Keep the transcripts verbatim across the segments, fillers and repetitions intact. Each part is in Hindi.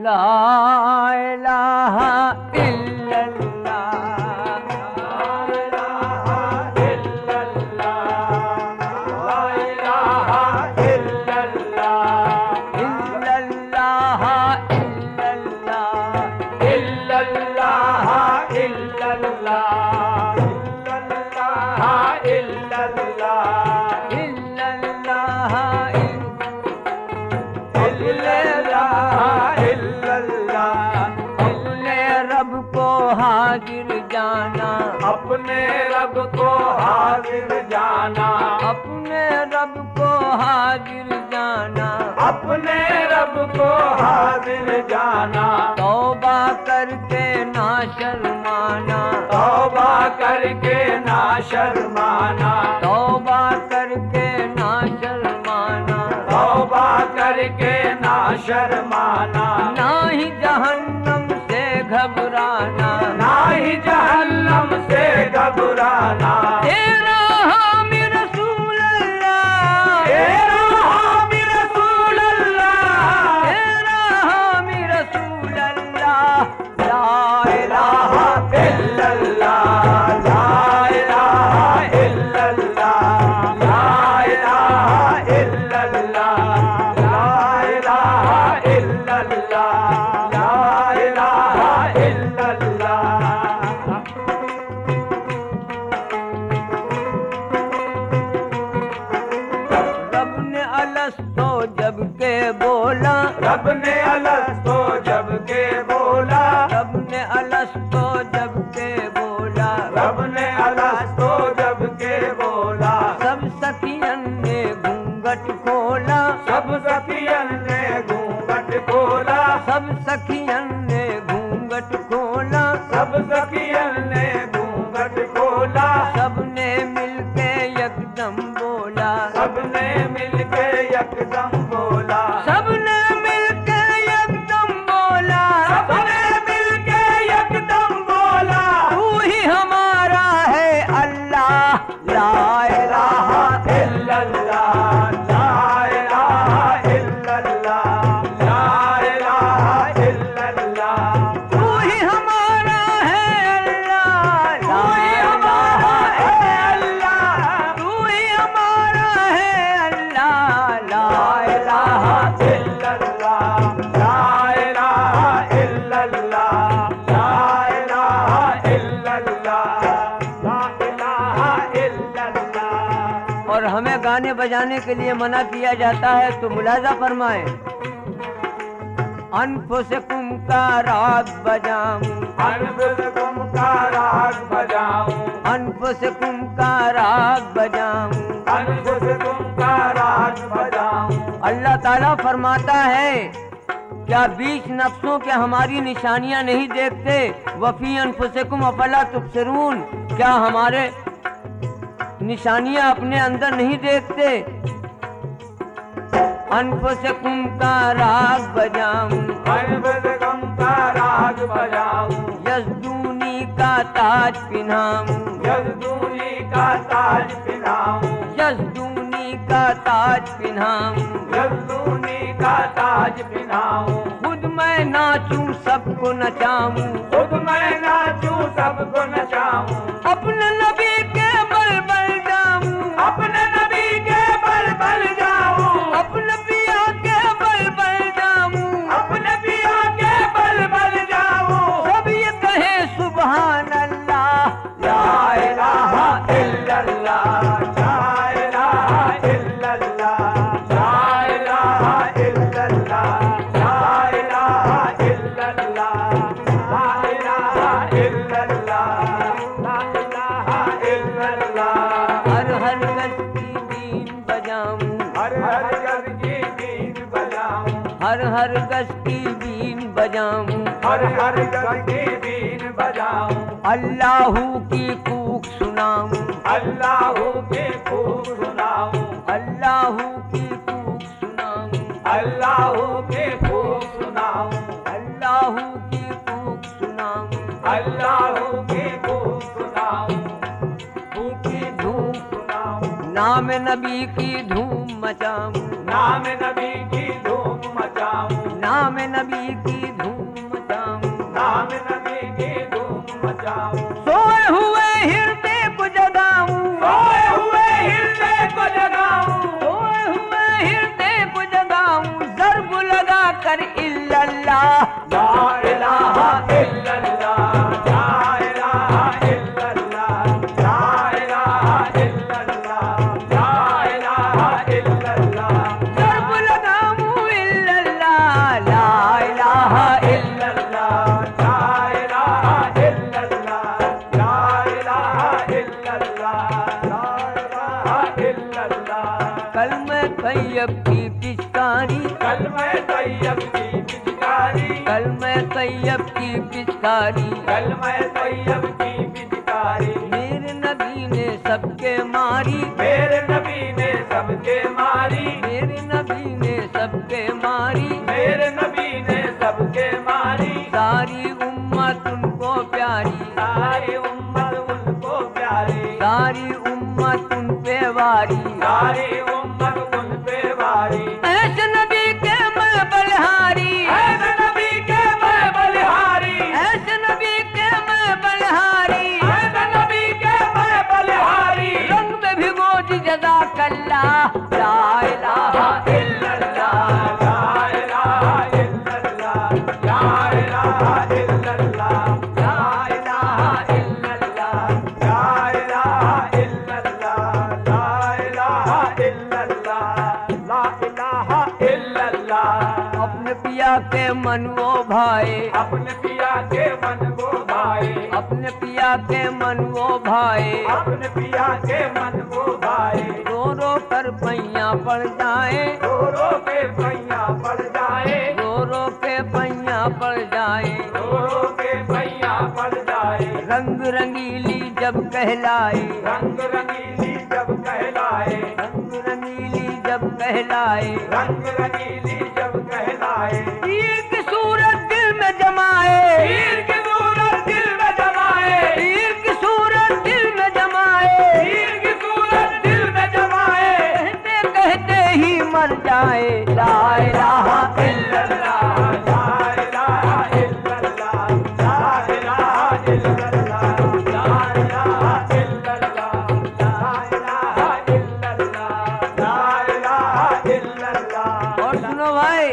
ला इलाहा इल्लल्लाह, हाजिर जाना, अपने रब को हाजिर जाना, अपने रब को हाजिर जाना, अपने रब को हाजिर जाना, तौबा करके ना शर्माना, तौबा करके ना शर्माना, तौबा करके ना शर्माना, तौबा करके ना शर्माना, ना ही जहन्नम से घबराना, ना ही जहन्नम से घबराना, तेरा हामी रसूल अल्लाह, तेरा हामी रसूल अल्लाह, तेरा हामी रसूल अल्लाह, ला इलाहा इल्लल्लाह, ला इलाहा इल्लल्लाह, ला इलाहा इल्लल्लाह, ला इलाहा इल्लल्लाह, ला इलाहा इल्लल्लाह। रब ने अलस्तो जब के बोला, रब ने अलस्तो जब के बोला, रब ने अलस्तो जब के बोला, रब ने अलस्तो जब के बोला, सब सखियन ने घूंघट खोला, सब सखियन ने घूंघट खोला, सब सखियन ने घूंघट खोला, सब सखियन ने घूंघट खोला, सबने मिलके एकदम बोला, सबने मिलके यकदम बोला, सबने मिलके एकदम बोला, सबने मिलके यकदम बोला, तू ही हमारा है अल्लाह, ला इलाहा इल्लल्लाह, ला इलाहा इल्लल्लाह, ला इलाहा इल्लल्लाह, तू ही हमारा है अल्लाह, तू ही हमारा है अल्लाह, तू ही हमारा है अल्लाह, ला इलाहा इल्लल्लाह, ला इलाहा इल्लल्लाह, ला इलाहा इल्लल्लाह, ला इलाहा इल्लल्लाह। और हमें गाने बजाने के लिए मना किया जाता है तो मुलाजा फरमाए, अनफुसकुम का राग बजाऊं, अनफुसकुम का राग बजाऊं, अनफुसकुम का राग बजाऊं। अनफुसकुम का राग बजाऊं। अल्लाह ताला फरमाता है, क्या बीस नफ्सों के हमारी निशानियां नहीं देखते? वफी अनफुसकुम अफला तुबसिरून, क्या हमारे निशानियां अपने अंदर नहीं देखते? अनफुसकुम का राग बजाऊं, अनफुसकुम का राग बजाऊं, यज़दूनी का ताज पिन्हाऊं, यज़दूनी का ताज पिन्हाऊं, यज़दूनी का ताज पिन्हाऊं। यज़दूनी का ताज पिन्हाऊं, खुद मैं नाचूं सबको नचाऊं, खुद मैं नाचूं सबको नचाऊं, अपने नबी के बल बल जाऊं, अपने नबी के बल बल जाऊं, अपने पिया के बल बल जाऊं, अपने पिया के बल बल जाऊं। सब ये कहे सुभान अल्लाह, ला इलाहा इल्लल्लाह, ला इलाहा इल्लल्लाह, ला इलाहा इल्लल्लाह, ला इलाहा इल्लल्लाह, ला इलाहा इल्लल्लाह, ला इलाहा इल्लल्लाह। हर हर गज की बीन बजाऊं, हर हर गज की बीन बजाऊं, हर हर गज की बीन बजाऊं। हर हर गज की बीन बजाऊं, अल्लाहू की कूक सुनाऊं, अल्लाहू की खूब सुनाऊं, अल्लाहू की कूक सुनाऊं, अल्लाहू की खूब सुनाऊं, अल्लाहू की कूक सुनाऊं। अल्लाहू की खूब सुनाऊं, खूब की धूप सुनाऊं, ना नाम नबी की धूम मचाऊं, नाम नबी की धूम मचाऊं, नाम नबी की धूम मचाऊं, नाम नबी की धूम मचाऊं, सोए हुए हृदय को जगाऊं, सोए हुए हृदय को जगाऊं, सोए हुए हृदय को जगाऊं, ज़र्ब लगा कर इल्लल्लाह, ला इलाहा इल्लल्लाह, ला इलाहा इल्लल्लाह, ला इलाहा इल्लल्लाह, ला इलाहा इल्लल्लाह, ज़र्ब लगाऊं इल्लल्लाह, ला इलाहा इल्लल्लाह, ला इलाहा इल्लल्लाह, ला इलाहा इल्लल्लाह, ला इलाहा इल्लल्लाह। कलमे तैयब की पिचकारी, कलमे तैयब की पिचकारी, कलमे तैयब की पिचकारी, कलमे तैयब की पिचकारी, मेरे नबी ने सबके मारी, मेरे नबी ने सबके मारी, मेरे नबी ने सबके मारी, मेरे नबी ने सबके मारी, सारी उम्मत उनको प्यारी, सारी उम्मत उनको प्यारी, सारी उम्मत उन पे वारी, सारी उम्मत उन पे वारी, ऐसे नबी के मैं बलिहारी, ऐसे नबी के मैं बलिहारी, ऐसे नबी के मैं बलिहारी, ऐसे नबी के मैं बलिहारी, रंग में भिगो दी जज़ाकल्ला, ला इलाहा इल्लल्लाह, ला इलाहा इल्लल्लाह, ला इलाहा इल्लल्लाह, ला इलाहा इल्लल्लाह, ला इलाहा इल्लल्लाह, ला इलाहा इल्लल्लाह, ला इलाहा इल्लल्लाह। अपने पिया के मन वो भाए, अपने पिया के मन को भाए, अपने पिया के मन वो भाए, अपने पिया के मन को भाए, रो रो कर पैया पड़ जाए, रो रो के पैया पड़ जाए, रो रो के पैया पड़ जाए, रो रो के पैया पड़ जाए, रंग रंगीली जब कहलाए, रंग रंगीली जब कहलाए, रंग रंगीली जब कहलाए, रंग रंगीली जब कहलाए, पीर की सूरत दिल में जमाए, पीर की सूरत दिल में जमाए, पीर की सूरत दिल में जमाए, पीर की सूरत दिल में जमाए, कहते कहते ही मर जाए, ला इलाहा इल्लल्लाह, ला इलाहा इल्लल्लाह, ला इलाहा इल्लल्लाह, ला इलाहा इल्लल्लाह, ला इलाहा इल्लल्लाह, ला इलाहा इल्लल्लाह। और सुनो भाई,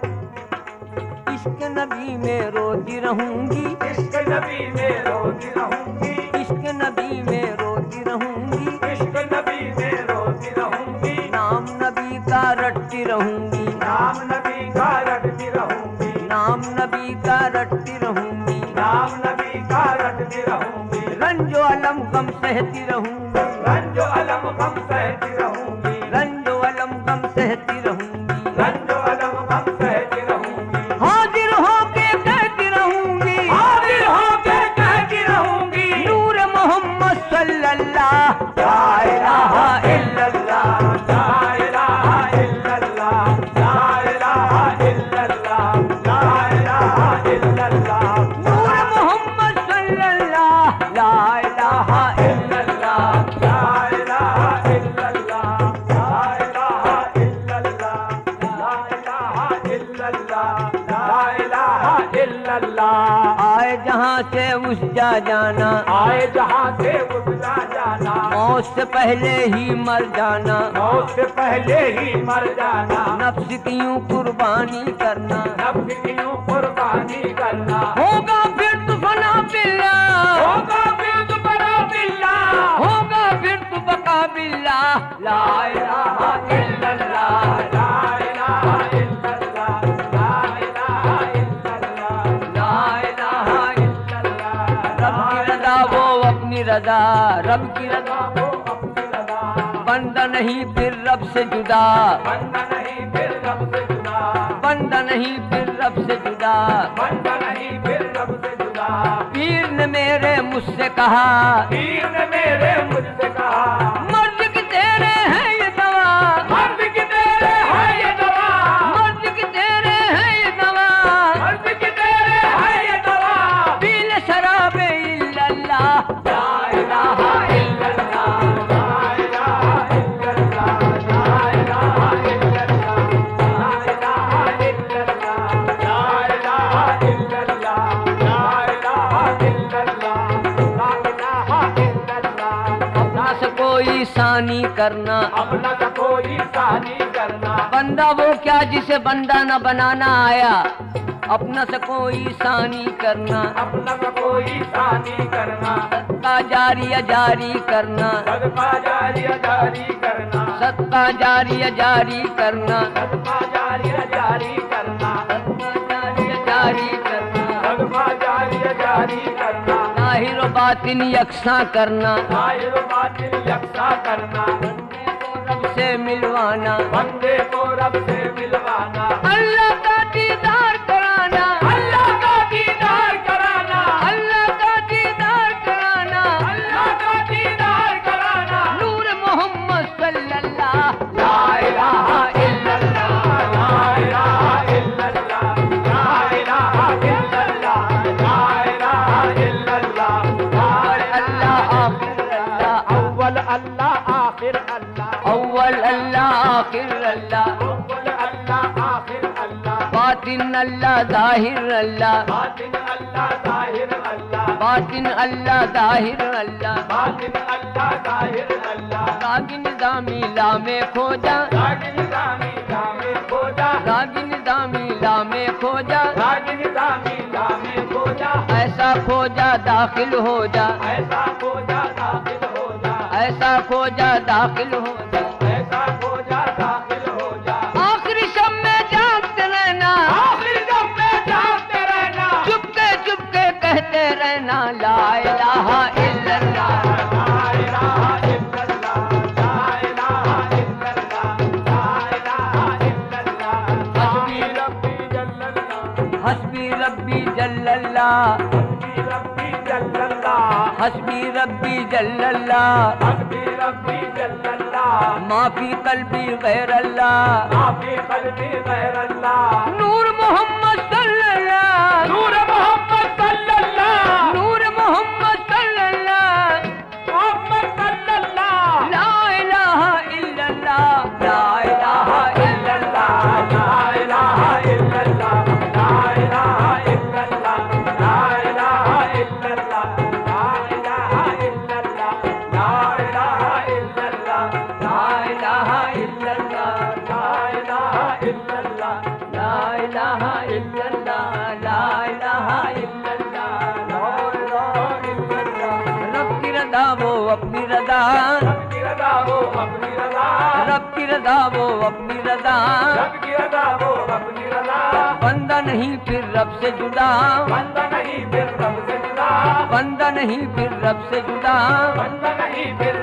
इश्क नबी में रोती रहूंगी, इश्क नबी में रोती रहूंगी, इश्क नबी में रोती रहूंगी, इश्क नबी में रोती रहूंगी, नाम नबी का रटती रहूंगी, नाम नबी का रटती रहूंगी, नाम नबी का रटती रहूंगी, नाम नबी का रटती रहूंगी, रंजो अलम गम सहती रहूंगी, रंजो अलम गम सहती रहूंगी, रंजो अलम गम सहती रहूंगी, रंजो अलम गम सहती रहूंगी, हाजिर होके कहती रहूंगी, हाजिर होके कहती रहूंगी, नूर मोहम्मद सल्लल्लाह, ला इलाहा इल्लल्लाह, ला इलाहा इल्लल्लाह, ला इलाहा इल्लल्लाह, ला इलाहा इल्लल्लाह, नूर मोहम्मद सल्लल्लाह, ला इलाहा इल्लल्लाह, ला इलाहा इल्लल्लाह, ला इलाहा इल्लल्लाह, ला इलाहा इल्लल्लाह, ला इलाहा इल्लल्लाह। आए जहां से उस जा जाना, आए जहां से उगला जाना, मौत से पहले ही मर जाना, मौत से पहले ही मर जाना, नफ्स की यूं कुर्बानी करना, नफ्स की यूं कुर्बानी करना, होगा फिर तू फना बिल्ला, होगा फिर तू बड़ा बिल्ला, होगा फिर तू बका बिल्ला, ला इलाहा इल्लल्लाह, ला इलाहा इल्लल्लाह, ला इलाहा इल्लल्लाह, ला इलाहा इल्लल्लाह, रब की रजा वो अपनी रजा, रब की रजा वो अपनी रजा, बंदा नहीं फिर रब से जुदा, बंदा नहीं फिर रब से जुदा, बंदा नहीं फिर रब से जुदा, बंदा नहीं फिर रब से जुदा। पीर ने मेरे मुझसे कहा, पीर ने मेरे मुझसे कहा, मर्द की तेरे है ये दवा, मर्द की तेरे है ये दवा, मर्द की तेरे है ये दवा, मर्द की तेरे है ये दवा, पी ले शराबे इल्लल्लाह, ला इलाहा इल्लल्लाह, ला इलाहा सानी करना। अपना सा कोई सानी करना। बंदा वो क्या जिसे बंदा न बनाना आया, अपना से कोई सानी करना। अपना सा कोई सानी करना। सत्ता जारी जारी करना। सदका जारी जारी करना। सत्ता जारी जारी करना। सदका जारी जारी करना। सत्ता जारी जारी करना। सदका जारी जारी करना। जाहिर बातिन यकसा करना। जाहिर बातिन यकसा करना। बंदे को रब से मिलवाना। बंदे को रब से मिलवाना। अल्लाह का दीदार कराना। अल्लाह का दीदार कराना। अल्लाह का दीदार कराना। अल्लाह का दीदार कराना। नूर मोहम्मद सल्लल्लाहु ला इलाहा इल्लल्लाह। ला इलाहा इल्लल्लाह। ला इलाहा इल्लल्लाह। ला इलाहा इल्लल्लाह। अल्लाह आखिर अल्लाह। अव्वल अल्लाह आखिर अल्लाह। अव्वल अल्लाह आखिर अल्लाह। अव्वल अल्लाह आखिर अल्लाह। बातिन अल्लाह जाहिर अल्लाह। बातिन अल्लाह जाहिर अल्लाह। बातिन अल्लाह जाहिर अल्लाह। बातिन अल्लाह जाहिर अल्लाह। रागिन दामी ला में खोजा। रागिन दामी लामे खोजा। रागिन दामी ला में खोजा। रागिन दामी लामे खोजा। ऐसा खोजा दाखिल हो जा। ऐसा खोजा दाखिल हो जा। ऐसा खोजा दाखिल हो जा। ऐसा खोजा दाखिल हो जा। आखिरी शब में जागते रहना। आखिर जब में जागते रहना। चुपके चुपके कहते रहना ला इलाहा इल्लल्लाह। ला इलाहा इल्लल्लाह। ला इलाहा इल्लल्लाह। ला इलाहा इल्लल्लाह। हस्बी रब्बी जल्लल्लाह। हस्बी रब्बी जल्लल्लाह। हस्बी रब्बी जल्लल्लाह। हस्बी रब्बी जल्लल्लाह। हस्बी रब्बी जल्लल्लाह। माफी कल्बी गैर अल्लाह। माफी कल्बी गैर अल्लाह। नूर मोहम्मद सल्लल्लाह। नूर मोहम्मद सल्लल्लाह। नूर मोहम्मद सल्लल्लाह। मोहम्मद सल्लल्लाह। ला इलाहा इल्लल्लाह। ला इलाहा इल्लल्लाह। ला इलाहा इल्लल्लाह। ला इलाहा इल्लल्लाह। ला इलाहा इल्लल्लाह। ला इलाहा इल्लल्लाह। ला इलाहा इल्लल्लाह। ला इलाहा इल्लल्लाह। ला इलाहा इल्लल्लाह। ला इलाहा इल्लल्लाह। ला इलाहा इल्लल्लाह। ला इलाहा इल्लल्लाह। रब की रज़ा वो अपनी रज़ा। रब की रज़ा वो अपनी रज़ा। रब की रज़ा वो अपनी रज़ा। रब की रज़ा वो अपनी रज़ा। बंदा नहीं फिर रब से जुदा। बंदा नहीं फिर रब से जुदा। बंदा नहीं फिर रब से जुदा। बंदा नहीं फिर